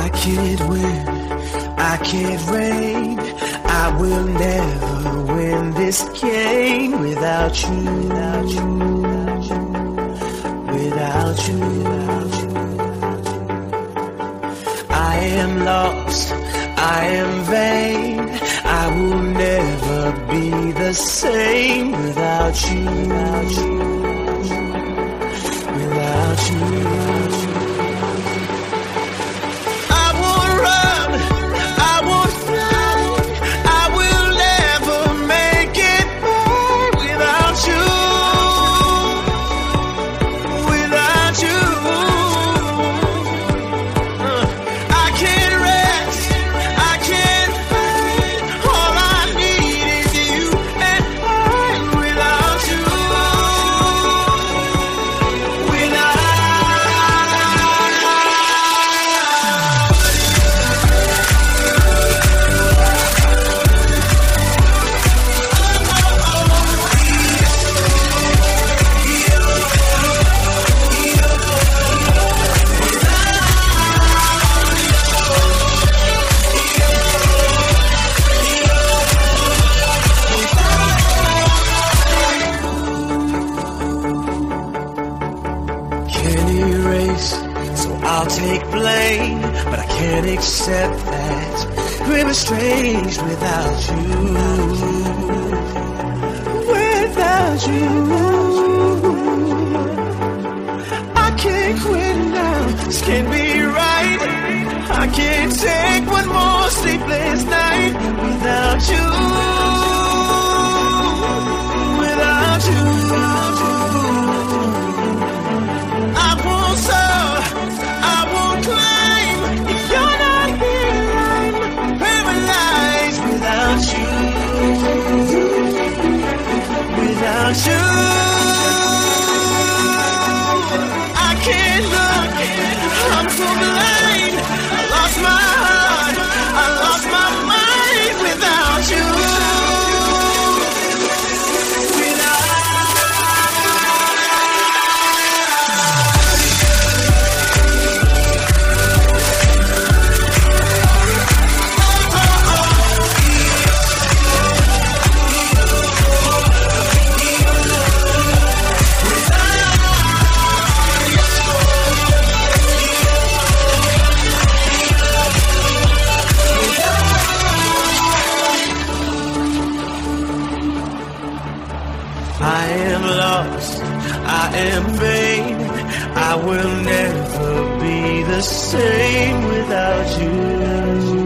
I can't win, I can't reign. I will never win this game without you, without you, without you, without you. I am lost, I am vain. I will never be the same without you, without you, without you. I won't run, I won't fly. I will never make it by without you, without you. I can't rest, I can't fight. All I need is you and I without you, without. Can't erase, so I'll take blame, but I can't accept that we're estranged without you, without you. I can't quit now, this can't be right. I can't take one more sleepless night without you, without you. I won't soar, I won't climb. If you're not here, I'm paralyzed without you, without you. I can't look, I'm so blind. I lost my heart, I lost my mind without you. I am lost, I am vain. I will never be the same without you.